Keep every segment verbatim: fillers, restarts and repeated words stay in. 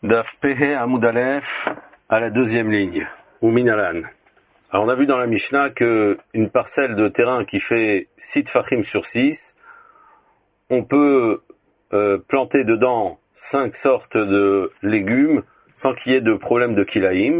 Daf Pehe Amoud Aleph à la deuxième ligne, ou Minalan. Alors on a vu dans la Mishnah que une parcelle de terrain qui fait six tfachim sur six, on peut euh, planter dedans cinq sortes de légumes sans qu'il y ait de problème de kilaïm.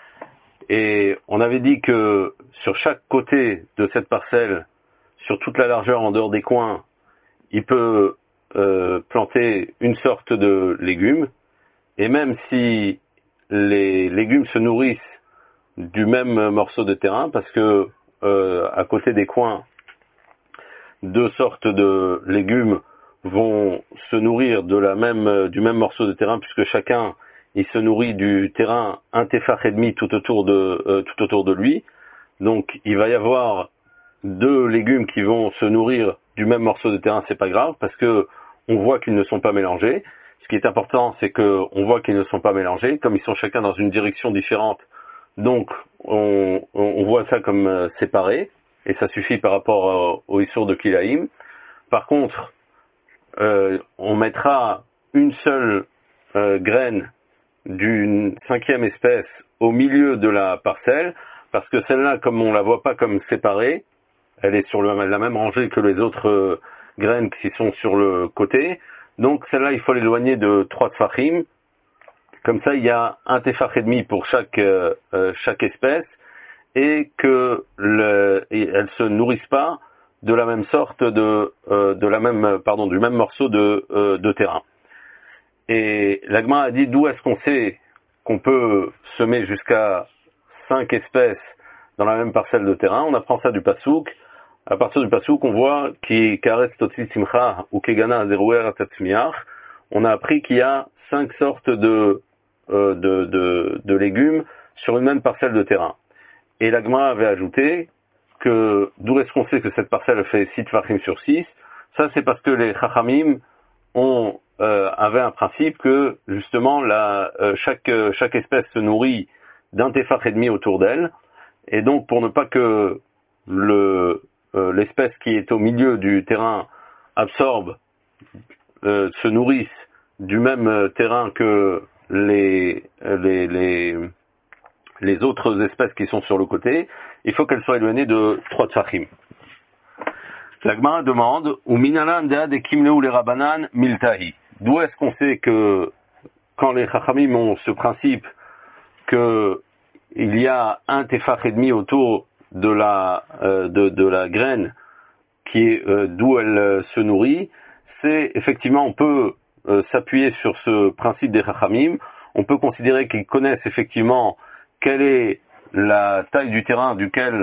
Et on avait dit que sur chaque côté de cette parcelle, sur toute la largeur en dehors des coins, il peut euh, planter une sorte de légumes. Et même si les légumes se nourrissent du même morceau de terrain, parce que euh, à côté des coins, deux sortes de légumes vont se nourrir de la même, du même morceau de terrain, puisque chacun il se nourrit du terrain un tefach et demi tout autour de euh, tout autour de lui. Donc il va y avoir deux légumes qui vont se nourrir du même morceau de terrain, c'est pas grave, parce que on voit qu'ils ne sont pas mélangés. Ce qui est important, c'est que on voit qu'ils ne sont pas mélangés, comme ils sont chacun dans une direction différente. Donc on, on voit ça comme euh, séparé, et ça suffit par rapport euh, au issour de Kilaïm. Par contre, euh, on mettra une seule euh, graine d'une cinquième espèce au milieu de la parcelle, parce que celle-là, comme on la voit pas comme séparée, elle est sur le, la même rangée que les autres euh, graines qui sont sur le côté. Donc celle-là, il faut l'éloigner de trois tfachim. Comme ça, il y a un tefach et demi pour chaque euh, chaque espèce, et que le, et elles se nourrissent pas de la même sorte de euh, de la même pardon du même morceau de euh, de terrain. Et l'Agma a dit d'où est-ce qu'on sait qu'on peut semer jusqu'à cinq espèces dans la même parcelle de terrain. On apprend ça du pasouk. À partir du pasouk, on voit qui karetz totzi simcha ou kegana zerouer tatzmiach. On a appris qu'il y a cinq sortes de, euh, de, de, de légumes sur une même parcelle de terrain. Et l'Agma avait ajouté que d'où est-ce qu'on sait que cette parcelle fait six tfachim sur six? Ça, c'est parce que les chachamim ont euh, avait un principe que justement la, euh, chaque chaque espèce se nourrit d'un tefach et demi autour d'elle, et donc pour ne pas que le euh, l'espèce qui est au milieu du terrain absorbe euh, se nourrisse du même terrain que les les les les autres espèces qui sont sur le côté, il faut qu'elle soit éloignée de trois tfachim. La Gemara demande ou minalan de kimleu les rabanan miltahi. D'où est-ce qu'on sait que quand les chachamim ont ce principe que il y a un tefach et demi autour de la euh, de, de la graine qui est euh, d'où elle euh, se nourrit, c'est effectivement on peut euh, s'appuyer sur ce principe des chachamim. On peut considérer qu'ils connaissent effectivement quelle est la taille du terrain duquel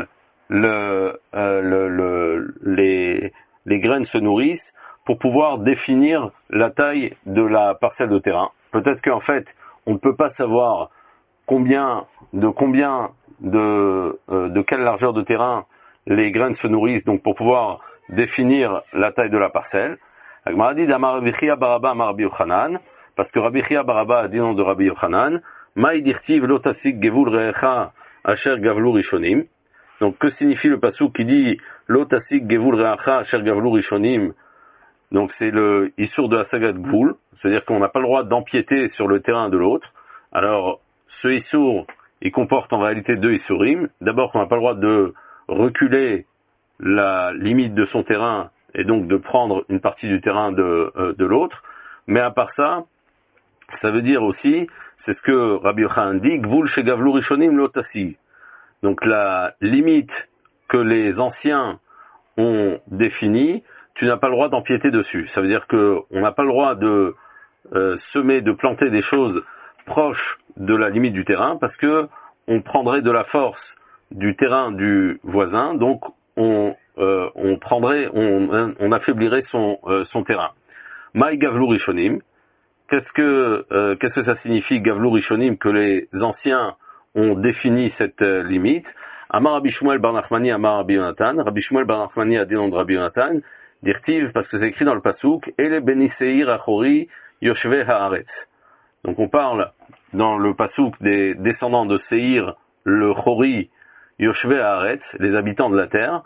le, euh, le, le les les graines se nourrissent, pour pouvoir définir la taille de la parcelle de terrain. Peut-être qu'en fait, on ne peut pas savoir combien, de combien de, euh, de quelle largeur de terrain les graines se nourrissent, donc pour pouvoir définir la taille de la parcelle. Agmara dit d'Amar Rabbi Chia Baraba Amar Rabbi Yochanan, parce que Rabbi Chia Baraba a dit nom de Rabbi Yochanan, Maï dirtiv lo tasik gevul recha asher gavlu rishonim. Donc que signifie le pasuk qui dit lo tasik gevul recha asher gavlu rishonim? Donc c'est le issour de la saga de Gvoul, c'est-à-dire qu'on n'a pas le droit d'empiéter sur le terrain de l'autre. Alors ce issour, il comporte en réalité deux issourim. D'abord qu'on n'a pas le droit de reculer la limite de son terrain et donc de prendre une partie du terrain de, euh, de l'autre. Mais à part ça, ça veut dire aussi, c'est ce que Rabbi Yochanan dit, Gvoul chez Gavlu Rishonim lo tasig. Donc la limite que les anciens ont définie, tu n'as pas le droit d'empiéter dessus. Ça veut dire que on n'a pas le droit de euh, semer, de planter des choses proches de la limite du terrain, parce que on prendrait de la force du terrain du voisin, donc on euh, on prendrait, on, on affaiblirait son euh, son terrain. Maï gavlu rishonim. Qu'est-ce que euh, qu'est-ce que ça signifie gavlu rishonim, que les anciens ont défini cette euh, limite? Amar Rabbi Shmuel bar Nachmani Amar Rabbi Yonatan. Rabbi Shmuel bar Nachmani a dit nom de Rabbi Yonatan. Dirtiv, parce que c'est écrit dans le pasouk, Ele beni seir achori yoshve haaretz. Donc on parle dans le pasouk des descendants de Seir, le chori yoshve haaretz, les habitants de la terre,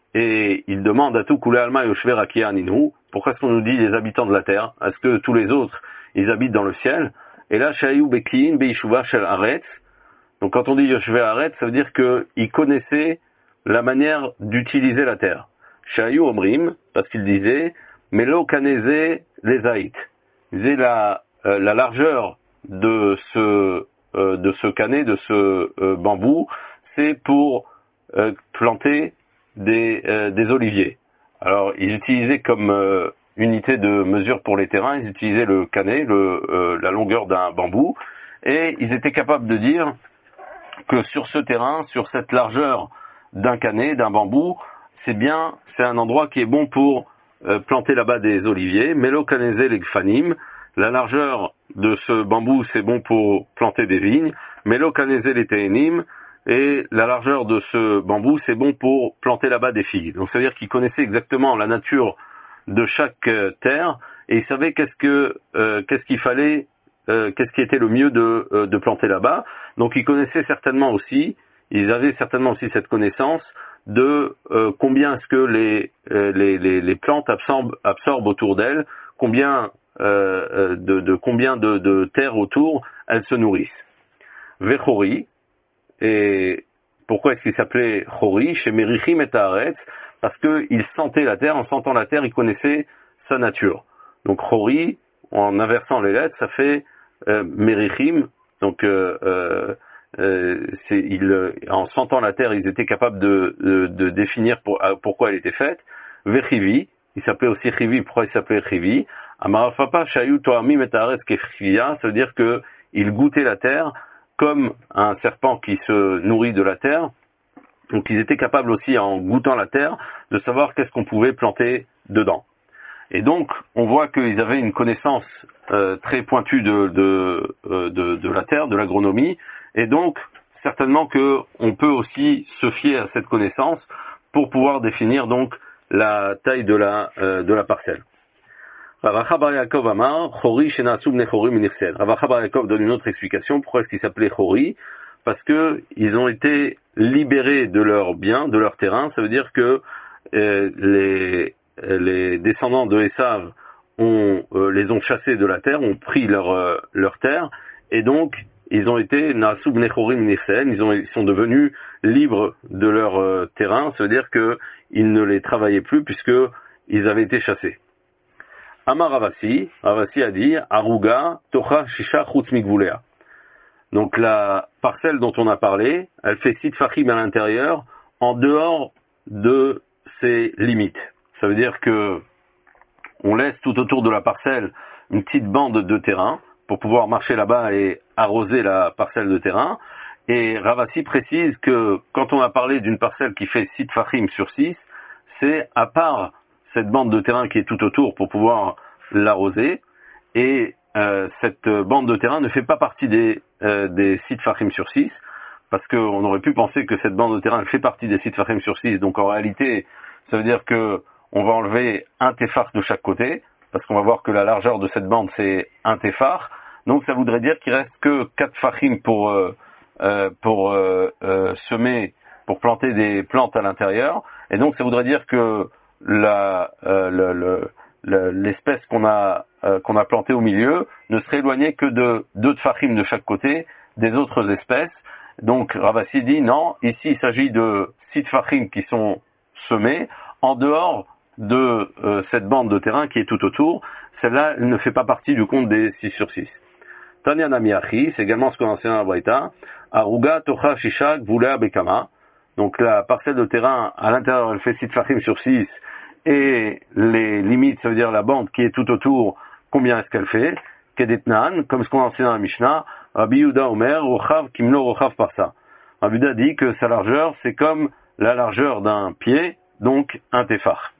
et il demande à tout kule alma yoshve rakia aninu. Pourquoi est-ce qu'on nous dit les habitants de la terre? Est-ce que tous les autres ils habitent dans le ciel? Et là, Shayu Bekin, Beishuva Shel Aretz. Donc quand on dit Yoshve Aretz, ça veut dire qu'il connaissait la manière d'utiliser la terre. Shayu Omrim, parce qu'il disait, Melo Kaneze les Haït. Il disait la, euh, la largeur de ce, euh, de ce canet, de ce euh, bambou, c'est pour euh, planter des, euh, des oliviers. Alors ils utilisaient comme euh, unité de mesure pour les terrains, ils utilisaient le canet, le, euh, la longueur d'un bambou, et ils étaient capables de dire que sur ce terrain, sur cette largeur d'un canet, d'un bambou, c'est bien, c'est un endroit qui est bon pour euh, planter là-bas des oliviers. Melo kaneze les gfanim, la largeur de ce bambou, c'est bon pour planter des vignes. Melo kaneze les te'enim, et la largeur de ce bambou, c'est bon pour planter là-bas des figues. Donc ça veut dire qu'ils connaissaient exactement la nature de chaque euh, terre, et ils savaient qu'est-ce que euh, qu'est-ce qu'il fallait, euh, qu'est-ce qui était le mieux de, euh, de planter là-bas. Donc ils connaissaient certainement aussi, ils avaient certainement aussi cette connaissance de euh, combien est-ce que les, euh, les, les, les plantes absorbent, absorbent autour d'elles, combien euh, de, de combien de, de terre autour elles se nourrissent. Vechori, et pourquoi est-ce qu'il s'appelait Chori chez Merichim et Haaretz? Parce qu'il sentait la terre, en sentant la terre, il connaissait sa nature. Donc Chori, en inversant les lettres, ça fait euh, Merichim. Donc euh, euh, euh, c'est, il, en sentant la terre, ils étaient capables de, de, de définir pour, pourquoi elle était faite. Vechivi, il s'appelait aussi Chivi. Pourquoi il s'appelait Chivi? Amarafapa Shayu Toamim et Haaretz Kechivia, ça veut dire que il goûtait la terre comme un serpent qui se nourrit de la terre. Donc ils étaient capables aussi, en goûtant la terre, de savoir qu'est-ce qu'on pouvait planter dedans. Et donc, on voit qu'ils avaient une connaissance euh, très pointue de, de, de, de la terre, de l'agronomie, et donc, certainement que on peut aussi se fier à cette connaissance pour pouvoir définir donc la taille de la, euh, de la parcelle. Ravacha bar Yaakov Amar, Chori shenasu bnei Chori minirsen. Ravacha bar Yaakov donne une autre explication. Pourquoi est-ce qu'il s'appelait Chori? Parce que ils ont été libérés de leurs biens, de leur terrain. Ça veut dire que euh, les, les descendants de Esav ont, euh, les ont chassés de la terre, ont pris leur, euh, leur terre, et donc ils ont été nasu bnei Chori minirsen. Ils ont, ils sont devenus libres de leur euh, terrain. Ça veut dire que ils ne les travaillaient plus puisque ils avaient été chassés. Amar Ravasi, Ravasi a dit, Aruga, Tocha, Shisha, Chutz Migvulea. Donc la parcelle dont on a parlé, elle fait six fachim à l'intérieur, en dehors de ses limites. Ça veut dire que on laisse tout autour de la parcelle une petite bande de terrain pour pouvoir marcher là-bas et arroser la parcelle de terrain. Et Ravasi précise que quand on a parlé d'une parcelle qui fait six fachim sur six, c'est à part cette bande de terrain qui est tout autour pour pouvoir l'arroser, et euh, cette bande de terrain ne fait pas partie des, euh, des six fachim sur six, parce qu'on aurait pu penser que cette bande de terrain elle fait partie des six fachim sur six, donc en réalité, ça veut dire que on va enlever un téphar de chaque côté, parce qu'on va voir que la largeur de cette bande c'est un téphar, donc ça voudrait dire qu'il reste que quatre fachim pour, euh, euh, pour euh, euh, semer, pour planter des plantes à l'intérieur, et donc ça voudrait dire que La, euh, le, le, le, l'espèce qu'on a euh, qu'on a plantée au milieu ne serait éloignée que de deux tfachim de chaque côté des autres espèces. Donc Ravasi dit non, ici il s'agit de six tfachim qui sont semés en dehors de euh, cette bande de terrain qui est tout autour. Celle-là elle ne fait pas partie du compte des six sur six. Tanya Namiachi, c'est également ce qu'on enseigne à la Braïta. Aruga Tocha Shishak Vulea Bekama. Donc la parcelle de terrain à l'intérieur elle fait six tfachim sur six, et les limites, ça veut dire la bande qui est tout autour, combien est-ce qu'elle fait? Kedetnan, comme ce qu'on enseigne dans la Mishnah, Rabbi Yehuda Omer, Rochav Kimlo Rochav Parsa. Rabbi Yehuda dit que sa largeur c'est comme la largeur d'un pied, donc un téphar.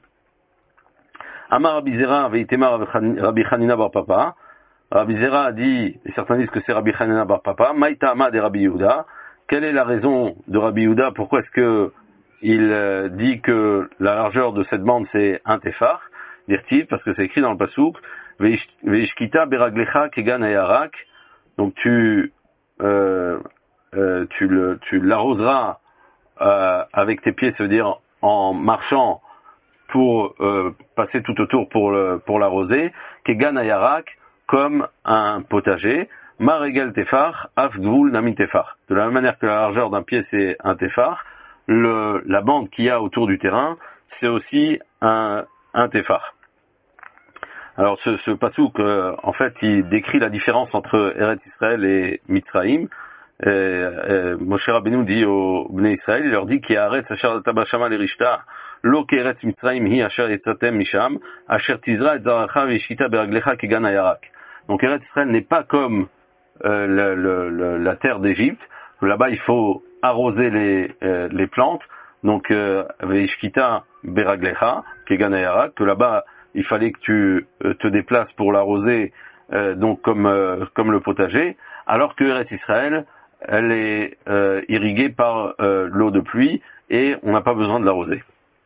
Amar Rabbi Zera veitema Rabbi Chanina bar Papa. Rabbi Zera a dit, et certains disent que c'est Rabbi Chanina bar Papa, Maïta Amad et Rabbi Yehuda. Quelle est la raison de Rabbi Yehuda? Pourquoi est-ce que il euh, dit que la largeur de cette bande c'est un téphar? Dirtiv, parce que c'est écrit dans le pasouk, Veishkita beraglecha kegan ayarak. Donc tu euh, euh, tu le tu l'arroseras euh, avec tes pieds, ça veut dire en marchant pour euh, passer tout autour pour le, pour l'arroser. Kegan ayarak, comme un potager. Maregel tefar, af gvul namin tefar. De la même manière que la largeur d'un pied c'est un tefar, le, la bande qu'il y a autour du terrain, c'est aussi un, un tefar. Alors ce, ce pasouk, euh, en fait, il décrit la différence entre Eretz Israël et Mitzraïm. Et, et, Moshe Rabbeinu dit aux Bnei Israël, il leur dit ki haaretz asher tabashama l'erishta lo keretz Mitzraïm hi asher yetzatem misham asher tizra et zaracha v'ishkita beraglecha kegan hayarak. Donc Eretz Israël n'est pas comme euh, le, le, le, la terre d'Égypte. Là-bas, il faut arroser les, euh, les plantes. Donc v'ishkita beraglecha kegan hayarak. Que là-bas, il fallait que tu euh, te déplaces pour l'arroser, euh, donc comme euh, comme le potager. Alors que Eretz Israël, elle est euh, irriguée par euh, l'eau de pluie et on n'a pas besoin de l'arroser.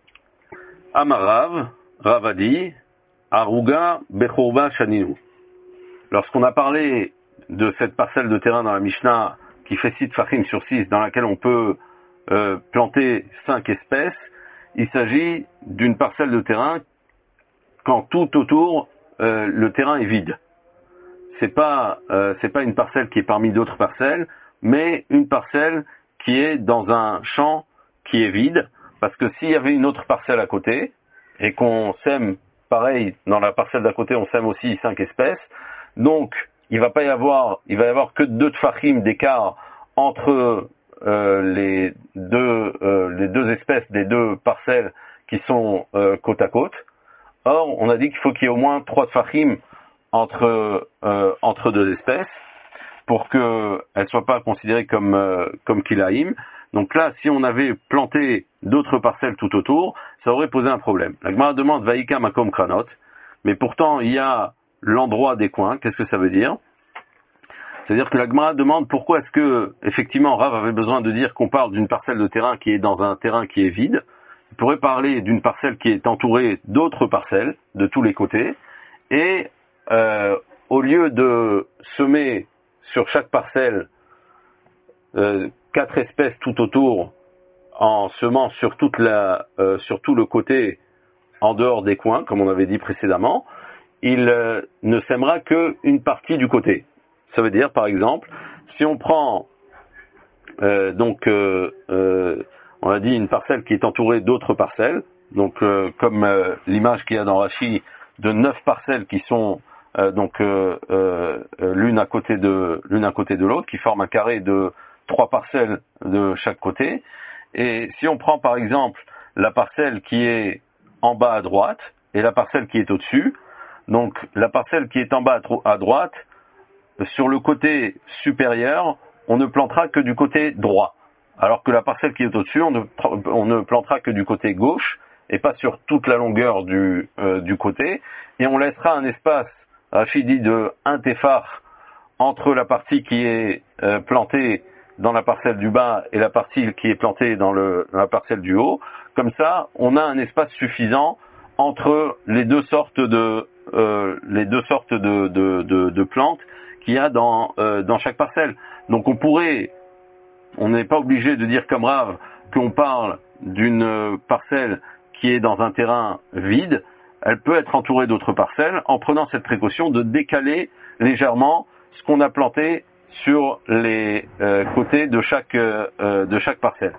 Amarav, Ravadi, Aruga, Bechorba, Shaninu. Lorsqu'on a parlé de cette parcelle de terrain dans la Mishnah qui fait six tfachim sur six, dans laquelle on peut euh, planter cinq espèces, il s'agit d'une parcelle de terrain quand tout autour euh, le terrain est vide. C'est pas euh, c'est pas une parcelle qui est parmi d'autres parcelles, mais une parcelle qui est dans un champ qui est vide, parce que s'il y avait une autre parcelle à côté et qu'on sème pareil dans la parcelle d'à côté, on sème aussi cinq espèces, donc il va pas y avoir il va y avoir que deux tfachim d'écart entre euh, les deux euh, les deux espèces des deux parcelles qui sont euh, côte à côte. Or, on a dit qu'il faut qu'il y ait au moins trois tfachim entre euh, entre deux espèces pour que elles soient pas considérées comme euh, comme kilaïm. Donc là, si on avait planté d'autres parcelles tout autour, ça aurait posé un problème. La Gemara demande vaïka makom kranot, mais pourtant il y a l'endroit des coins. Qu'est-ce que ça veut dire? C'est-à-dire que la Gemara demande pourquoi est-ce que effectivement Rav avait besoin de dire qu'on parle d'une parcelle de terrain qui est dans un terrain qui est vide. Il pourrait parler d'une parcelle qui est entourée d'autres parcelles de tous les côtés, et euh, au lieu de semer sur chaque parcelle euh, quatre espèces tout autour, en semant sur toute la euh, sur tout le côté en dehors des coins, comme on avait dit précédemment, il euh, ne sèmera qu'une partie du côté. Ça veut dire, par exemple, si on prend euh, donc euh, euh, on a dit une parcelle qui est entourée d'autres parcelles, donc euh, comme euh, l'image qu'il y a dans Rashi de neuf parcelles qui sont euh, donc euh, euh, l'une à côté de l'une à côté de l'autre, qui forment un carré de trois parcelles de chaque côté. Et si on prend par exemple la parcelle qui est en bas à droite et la parcelle qui est au-dessus, donc la parcelle qui est en bas à droite, sur le côté supérieur, on ne plantera que du côté droit. Alors que la parcelle qui est au-dessus, on ne, on ne plantera que du côté gauche et pas sur toute la longueur du, euh, du côté. Et on laissera un espace, Rashi dit, de un tefar entre la partie qui est euh, plantée dans la parcelle du bas et la partie qui est plantée dans, le, dans la parcelle du haut. Comme ça, on a un espace suffisant entre les deux sortes de, euh, les deux sortes de, de, de, de plantes qu'il y a dans, euh, dans chaque parcelle. Donc on pourrait... On n'est pas obligé de dire comme Rav qu'on parle d'une parcelle qui est dans un terrain vide. Elle peut être entourée d'autres parcelles en prenant cette précaution de décaler légèrement ce qu'on a planté sur les euh, côtés de chaque euh, de chaque parcelle.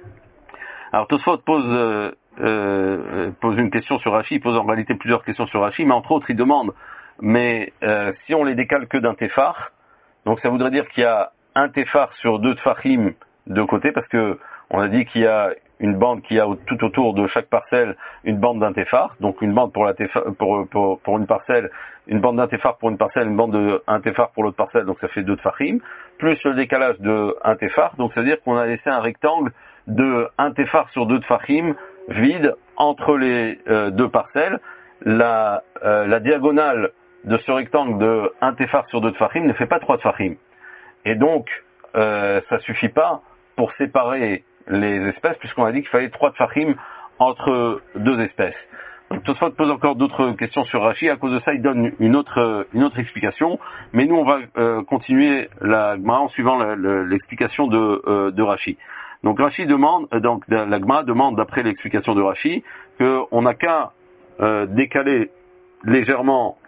Alors Tosfot pose euh, euh, pose une question sur Rashi, il pose en réalité plusieurs questions sur Rashi, mais entre autres il demande mais euh, si on les décale que d'un tefar, donc ça voudrait dire qu'il y a un tefar sur deux tefachim de côté, parce que on a dit qu'il y a une bande qui a tout autour de chaque parcelle une bande d'un tefar, donc une bande pour la tefar, pour, pour, pour une parcelle, une bande d'un tefar pour une parcelle, une bande de un tefar pour l'autre parcelle, donc ça fait deux tefachim, plus le décalage de un tefar, donc ça veut dire qu'on a laissé un rectangle de un tefar sur deux tefachim vide entre les euh, deux parcelles. La, euh, la diagonale de ce rectangle de un tefar sur deux tefachim ne fait pas trois tefachim. Et donc, euh, ça suffit pas pour séparer les espèces, puisqu'on a dit qu'il fallait trois tfachim entre deux espèces. Donc Tosfot pose encore d'autres questions sur Rashi. À cause de ça, il donne une autre une autre explication. Mais nous, on va euh, continuer la Gemara en suivant la, la, l'explication de euh, de Rashi. Donc Rashi demande, euh, donc la Gemara demande d'après l'explication de Rashi, qu'on n'a qu'à euh, décaler légèrement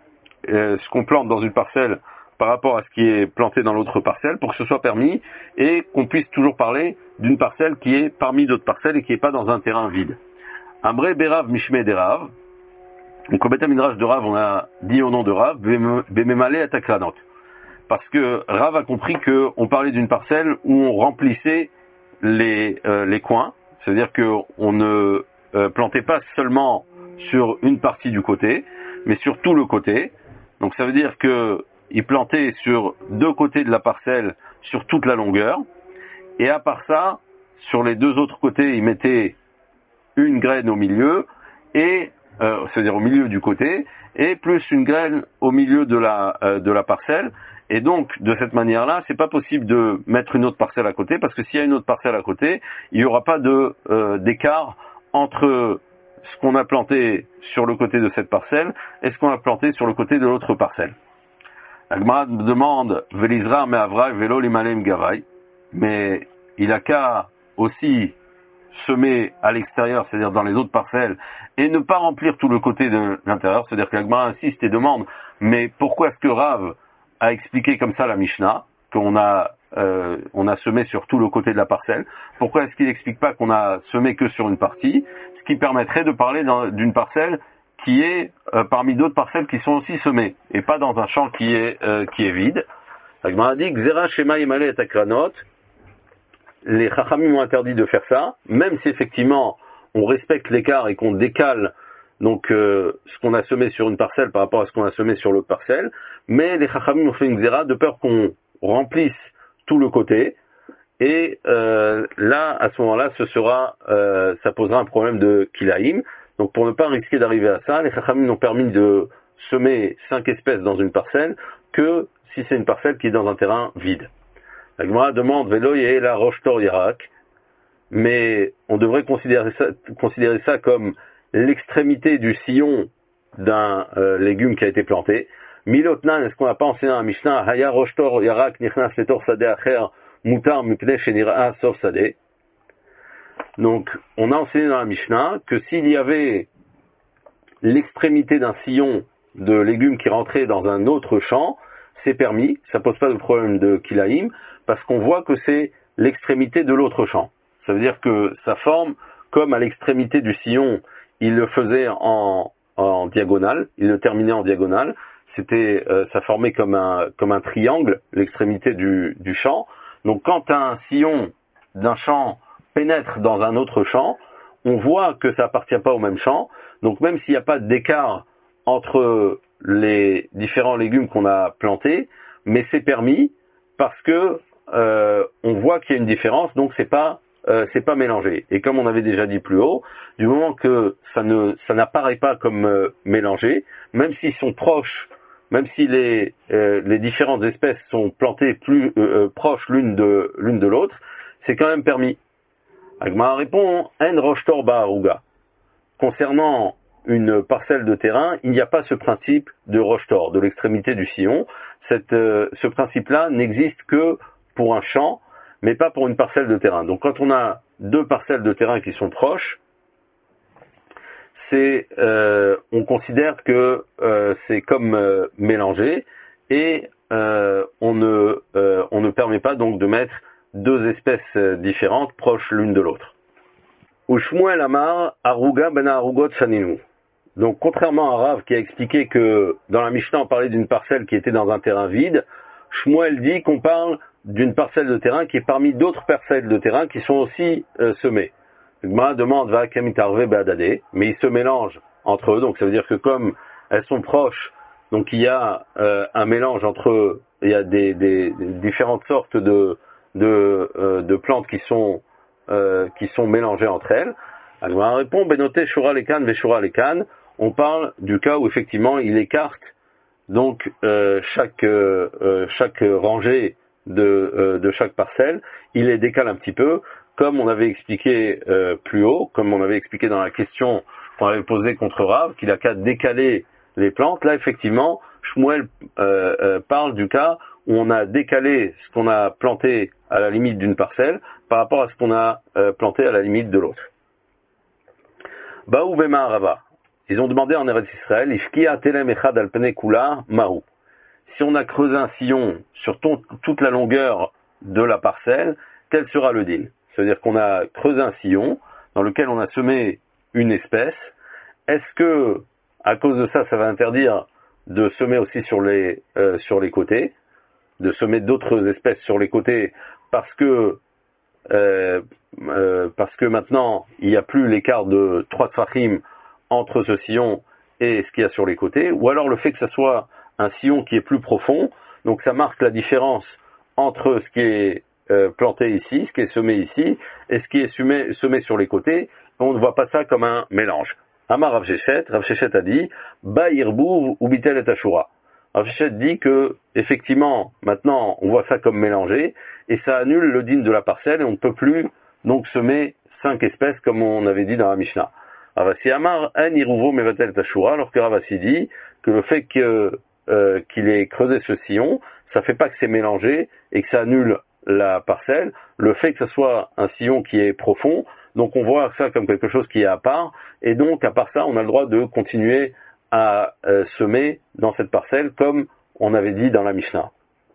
euh, ce qu'on plante dans une parcelle par rapport à ce qui est planté dans l'autre parcelle pour que ce soit permis et qu'on puisse toujours parler d'une parcelle qui est parmi d'autres parcelles et qui n'est pas dans un terrain vide. Ambre Berav Mishme Derav. Donc au Beth Midrash de Rav, on a dit au nom de Rav, Bememale Atakranot. Parce que Rav a compris qu'on parlait d'une parcelle où on remplissait les, euh, les coins, c'est-à-dire qu'on ne euh, plantait pas seulement sur une partie du côté, mais sur tout le côté. Donc ça veut dire qu'il plantait sur deux côtés de la parcelle, sur toute la longueur, et à part ça, sur les deux autres côtés, il mettait une graine au milieu, et euh, c'est-à-dire au milieu du côté, et plus une graine au milieu de la, euh, de la parcelle. Et donc, de cette manière-là, c'est pas possible de mettre une autre parcelle à côté, parce que s'il y a une autre parcelle à côté, il n'y aura pas de euh, d'écart entre ce qu'on a planté sur le côté de cette parcelle et ce qu'on a planté sur le côté de l'autre parcelle. La Gemara demande Velizra me'avra velo limalem gavai, mais il a qu'à aussi semer à l'extérieur, c'est-à-dire dans les autres parcelles, et ne pas remplir tout le côté de l'intérieur. C'est-à-dire que la Gemara insiste et demande, mais pourquoi est-ce que Rav a expliqué comme ça la Mishnah, qu'on a euh, on a semé sur tout le côté de la parcelle? Pourquoi est-ce qu'il n'explique pas qu'on a semé que sur une partie, ce qui permettrait de parler d'une parcelle qui est euh, parmi d'autres parcelles qui sont aussi semées, et pas dans un champ qui est euh, qui est vide. La Gemara dit Xera Shema Yimale et Akranot. Les Chachamim ont interdit de faire ça, même si effectivement on respecte l'écart et qu'on décale donc euh, ce qu'on a semé sur une parcelle par rapport à ce qu'on a semé sur l'autre parcelle, mais les Chachamim ont fait une Xera de peur qu'on remplisse tout le côté, et euh, là, à ce moment-là, ce sera, euh, ça posera un problème de Kilaïm. Donc pour ne pas risquer d'arriver à ça, les Chachamim n'ont permis de semer cinq espèces dans une parcelle que si c'est une parcelle qui est dans un terrain vide. La Gemara demande Velo et la roche tor yarak, mais on devrait considérer ça, considérer ça comme l'extrémité du sillon d'un euh, légume qui a été planté. Milotnan, est-ce qu'on n'a pas enseigné dans la Mishnah Haya roche tor yarak nichnas letor sadeh acher mutar mipnei shenira sauf sadeh. Donc, on a enseigné dans la Mishnah que s'il y avait l'extrémité d'un sillon de légumes qui rentrait dans un autre champ, c'est permis, ça pose pas de problème de kilaïm, parce qu'on voit que c'est l'extrémité de l'autre champ. Ça veut dire que ça forme, comme à l'extrémité du sillon, il le faisait en, en diagonale, il le terminait en diagonale, c'était, euh, ça formait comme un, comme un triangle, l'extrémité du, du champ. Donc quand un sillon d'un champ pénètre dans un autre champ, on voit que ça appartient pas au même champ. Donc même s'il n'y a pas d'écart entre les différents légumes qu'on a plantés, mais c'est permis parce que euh, on voit qu'il y a une différence, donc c'est pas euh, c'est pas mélangé. Et comme on avait déjà dit plus haut, du moment que ça ne ça n'apparaît pas comme euh, mélangé, même s'ils sont proches, même si les euh, les différentes espèces sont plantées plus euh, proches l'une de l'une de l'autre, c'est quand même permis. Agma répond En roche torba aruga. Concernant une parcelle de terrain, il n'y a pas ce principe de roche-tor, de l'extrémité du sillon. Cette, euh, ce principe-là n'existe que pour un champ, mais pas pour une parcelle de terrain. Donc quand on a deux parcelles de terrain qui sont proches, c'est, euh, on considère que euh, c'est comme euh, mélangé, et euh, on, ne, euh, on ne permet pas donc de mettre deux espèces différentes proches l'une de l'autre. Ou Shmuel Amar, Aruga Bena Arugot Saninu. Donc, contrairement à Rav qui a expliqué que dans la Mishnah on parlait d'une parcelle qui était dans un terrain vide, Shmuel dit qu'on parle d'une parcelle de terrain qui est parmi d'autres parcelles de terrain qui sont aussi euh, semées. Le Gemara demande va kamitarve be'adade, mais ils se mélangent entre eux. Donc, ça veut dire que comme elles sont proches, donc il y a euh, un mélange entre eux, il y a des, des, des différentes sortes de de, euh, de plantes qui sont euh, qui sont mélangées entre elles. Alors on répond benoté shura lekan veshura lekan. On parle du cas où effectivement il écarte donc euh, chaque euh, euh, chaque rangée de euh, de chaque parcelle, il les décale un petit peu, comme on avait expliqué euh, plus haut, comme on avait expliqué dans la question qu'on avait posée contre Rav, qu'il a qu'à décaler les plantes. Là effectivement, Shmuel euh, euh, parle du cas où on a décalé ce qu'on a planté à la limite d'une parcelle par rapport à ce qu'on a euh, planté à la limite de l'autre. Baou Bema Rava. ils ont demandé en Eretz Israël, Ifkia telem echad al pnei kula mahu. Si on a creusé un sillon sur ton, toute la longueur de la parcelle, quel sera le din? C'est-à-dire qu'on a creusé un sillon dans lequel on a semé une espèce. Est-ce que, à cause de ça, ça va interdire de semer aussi sur les, euh, sur les côtés, de semer d'autres espèces sur les côtés, parce que, euh, euh, parce que maintenant, il n'y a plus l'écart de trois tfachim entre ce sillon et ce qu'il y a sur les côtés, ou alors le fait que ça soit un sillon qui est plus profond, donc ça marque la différence entre ce qui est euh, planté ici, ce qui est semé ici, et ce qui est semé, semé sur les côtés. On ne voit pas ça comme un mélange. Amar Rav Sheshet, Rav Sheshet a dit, Ba Irbouv ou Bitel et Ashura. Rav Sheshet dit que, effectivement, maintenant, on voit ça comme mélangé, et ça annule le din de la parcelle, et on ne peut plus, donc, semer cinq espèces, comme on avait dit dans la Mishnah. Ravasi Amar, En Iruvo Mevatel et Ashura, alors que Ravasi dit que le fait que, euh, qu'il ait creusé ce sillon, ça fait pas que c'est mélangé, et que ça annule la parcelle, le fait que ce soit un sillon qui est profond, donc on voit ça comme quelque chose qui est à part, et donc à part ça, on a le droit de continuer à euh, semer dans cette parcelle, comme on avait dit dans la Mishnah.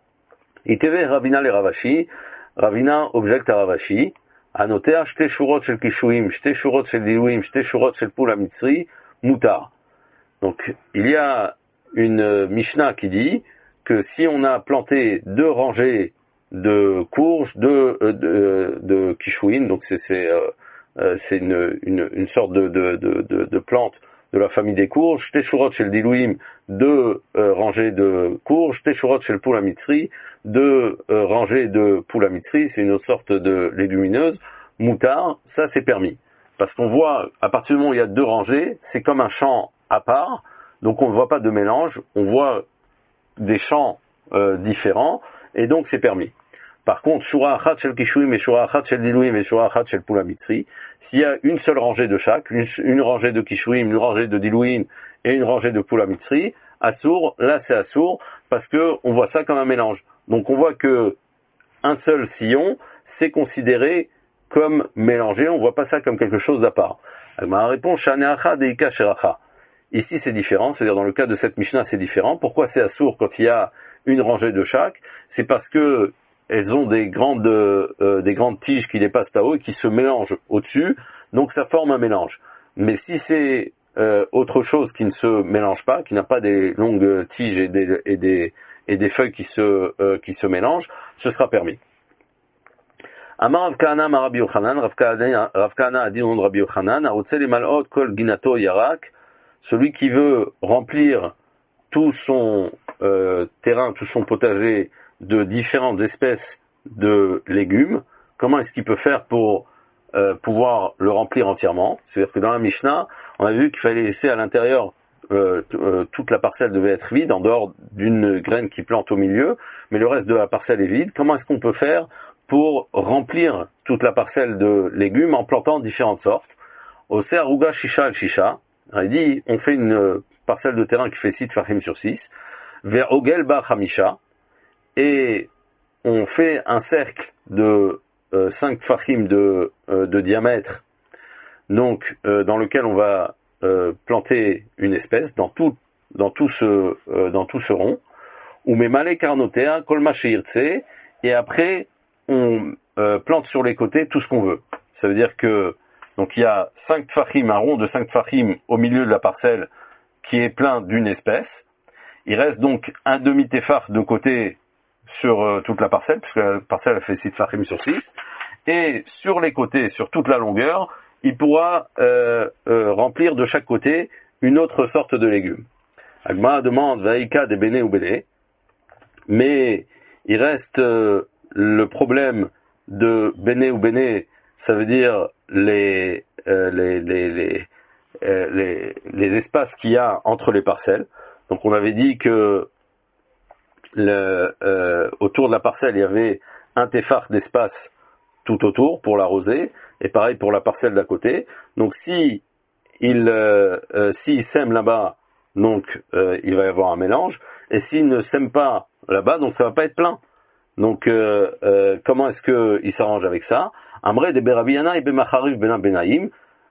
Iteve Ravina le Ravashi, Ravina objecte à Ravashi, Anotea shte shurot shel kishuim, shte shurot shel diluim, shte shurot shel pula mitzri, mutar. Donc il y a une Mishnah qui dit que si on a planté deux rangées de courges, de, euh, de, de kishuim, donc c'est, c'est euh, Euh, c'est une, une, une sorte de, de, de, de, de plante de la famille des courges, Teshurot chez le Dilouim, deux euh, rangées de courges, Teshurot chez le Poula Mitzri, deux euh, rangées de Poula Mitzri, c'est une autre sorte de légumineuse, Moutar, ça c'est permis. Parce qu'on voit, à partir du moment où il y a deux rangées, c'est comme un champ à part, donc on ne voit pas de mélange, on voit des champs euh, différents, et donc c'est permis. Par contre, Shura Achat Shel Kishuim et Shura Achat Shel Diluim et Shura Achat Shel Pula Mitzri, s'il y a une seule rangée de chaque, une, une rangée de Kishuim, une rangée de Diluim et une rangée de Pula Mitzri, Assour, là c'est Assour, parce que on voit ça comme un mélange. Donc on voit que un seul sillon, c'est considéré comme mélangé, on voit pas ça comme quelque chose d'à part. Ma réponse, Shaneacha Deika Sheracha. Ici c'est différent, c'est-à-dire dans le cas de cette Mishnah c'est différent. Pourquoi c'est Assour quand il y a une rangée de chaque? C'est parce que elles ont des grandes, euh, des grandes tiges qui dépassent là-haut et qui se mélangent au-dessus, donc ça forme un mélange. Mais si c'est euh, autre chose qui ne se mélange pas, qui n'a pas des longues tiges et des, et des, et des feuilles qui se, euh, qui se mélangent, ce sera permis. Amar Rav Kahana Amar Rabbi Yochanan, Rav Kahana a dit au nom de Rabbi Yochanan, Arotsel Malot Kol Ginato Yarak, celui qui veut remplir tout son euh, terrain, tout son potager de différentes espèces de légumes, comment est-ce qu'il peut faire pour euh, pouvoir le remplir entièrement? C'est-à-dire que dans la Mishnah, on a vu qu'il fallait laisser à l'intérieur, euh, euh, toute la parcelle devait être vide, en dehors d'une graine qui plante au milieu, mais le reste de la parcelle est vide. Comment est-ce qu'on peut faire pour remplir toute la parcelle de légumes en plantant différentes sortes? Ose Aruga Shisha al Shisha, il dit, on fait une parcelle de terrain qui fait six tfachim sur six, vers Ogel Ba Hamisha, et on fait un cercle de euh, cinq tfachim de, euh, de diamètre, donc euh, dans lequel on va euh, planter une espèce dans tout, dans tout ce, euh, dans tout ce rond, ou memale karnotea kolma sheirtse, et après on euh, plante sur les côtés tout ce qu'on veut. Ça veut dire que donc il y a cinq tfachim, un rond de cinq tfachim au milieu de la parcelle qui est plein d'une espèce. Il reste donc un demi-téfar de côté sur euh, toute la parcelle, puisque la parcelle a fait six tfachim sur six, et sur les côtés, sur toute la longueur, il pourra euh, euh, remplir de chaque côté une autre sorte de légume. Agma demande Vaïka de Béné ou Béné, mais il reste euh, le problème de Béné ou Béné, ça veut dire les, euh, les, les, les, euh, les, les espaces qu'il y a entre les parcelles. Donc on avait dit que Le, euh, autour de la parcelle, il y avait un téphar d'espace tout autour pour l'arroser, et pareil pour la parcelle d'à côté. Donc si il, euh, euh, s'il sème là-bas, donc euh, il va y avoir un mélange, et s'il ne sème pas là-bas, donc ça va pas être plein. Donc euh, euh, comment est-ce que il s'arrange avec ça? Amre de Berabiana et Bemachariv Bena Benaim.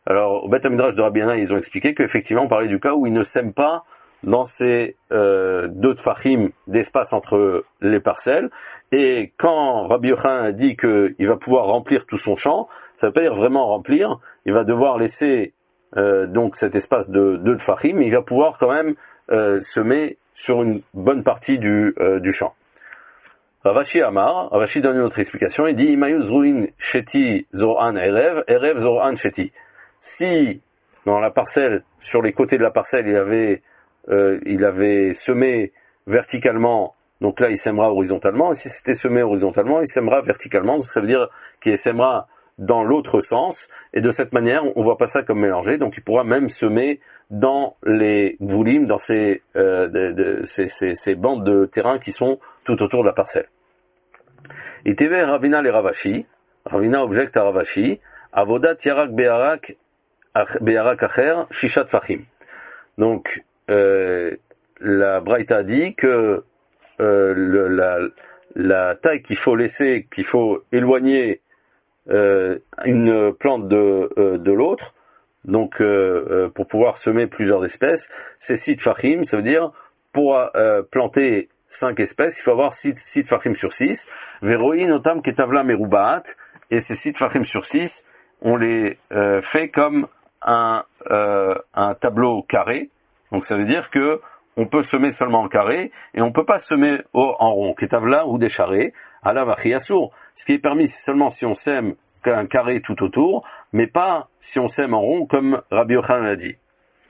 Alors, au Beth Midrash de Rabbi Yana, ils ont expliqué qu'effectivement, on parlait du cas où ils ne sèment pas dans ces euh, deux tfachim d'espace entre les parcelles. Et quand Rabbi Yochanan dit qu'il va pouvoir remplir tout son champ, ça ne veut pas dire vraiment remplir, il va devoir laisser euh, donc cet espace de deux tfachim, mais il va pouvoir quand même euh, semer sur une bonne partie du, euh, du champ. Ravashi Amar, Ravashi donne une autre explication, il dit Imayu Zruin Sheti Zoran Erev, Erev Zoran Sheti. Si dans la parcelle, sur les côtés de la parcelle, il avait Euh, il avait semé verticalement, donc là il sèmera horizontalement, et si c'était semé horizontalement, il sèmera verticalement, donc ça veut dire qu'il sèmera dans l'autre sens, et de cette manière, on voit pas ça comme mélangé, donc il pourra même semer dans les gvoulim, dans ces, euh, de, de, ces, ces, ces bandes de terrain qui sont tout autour de la parcelle. Et T V Ravina les Ravashi, Ravina objecte à Ravashi, Avodat Yarak Be'arak Be'arak Acher, Shishat Fachim. Donc, Euh, la Braïta dit que euh, le, la, la taille qu'il faut laisser, qu'il faut éloigner euh, une plante de, euh, de l'autre, donc euh, pour pouvoir semer plusieurs espèces, c'est six tfachim, ça veut dire pour euh, planter cinq espèces, il faut avoir six tfachim sur six. Veroi notam ketavla merubaat, et ces six tfachim sur six, on les euh, fait comme un, euh, un tableau carré. Donc ça veut dire que on peut semer seulement en carré et on peut pas semer au, en rond, ketavla ou des charrets, à la vachiasour. Ce qui est permis, c'est seulement si on sème un carré tout autour, mais pas si on sème en rond comme Rabbi Yochanan l'a dit.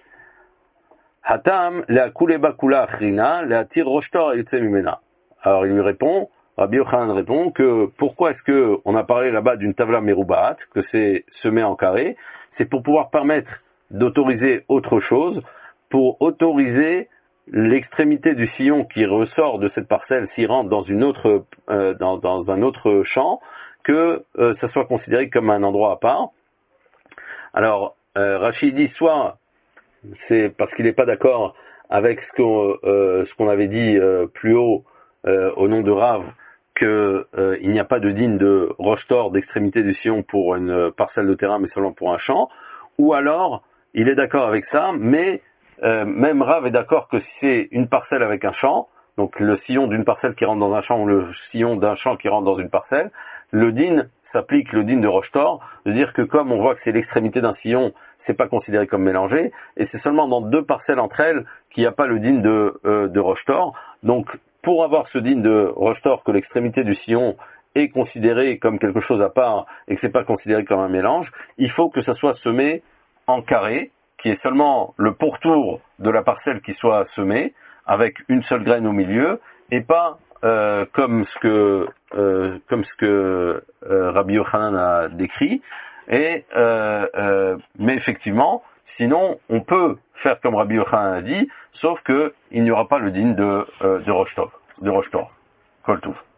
Hatam la kuleba kula achrina la tir roshtor yutse mimena. Alors il lui répond, Rabbi Yochanan répond que pourquoi est-ce que on a parlé là-bas d'une tavla merubaat, que c'est semé en carré, c'est pour pouvoir permettre d'autoriser autre chose, pour autoriser l'extrémité du sillon qui ressort de cette parcelle s'il rentre dans une autre euh, dans, dans un autre champ, que euh, ça soit considéré comme un endroit à part. Alors euh, Rachid dit soit c'est parce qu'il n'est pas d'accord avec ce qu'on euh, ce qu'on avait dit euh, plus haut euh, au nom de Rav, que euh, il n'y a pas de digne de rochetor d'extrémité du sillon pour une parcelle de terrain mais seulement pour un champ, ou alors il est d'accord avec ça, mais Euh, même Rav est d'accord que si c'est une parcelle avec un champ, donc le sillon d'une parcelle qui rentre dans un champ ou le sillon d'un champ qui rentre dans une parcelle, le din s'applique, le din de rochetor, de dire que comme on voit que c'est l'extrémité d'un sillon, c'est pas considéré comme mélangé, et c'est seulement dans deux parcelles entre elles qu'il n'y a pas le din de, euh, de rochetor. Donc pour avoir ce din de rochetor, que l'extrémité du sillon est considérée comme quelque chose à part et que c'est pas considéré comme un mélange, il faut que ça soit semé en carré, qui est seulement le pourtour de la parcelle qui soit semée, avec une seule graine au milieu, et pas euh, comme ce que euh, comme ce que euh, Rabbi Yochanan a décrit. Et euh, euh, mais effectivement, sinon on peut faire comme Rabbi Yochanan a dit, sauf que il n'y aura pas le din de euh, de Rochetor, de Rochetor. Kol Tuv.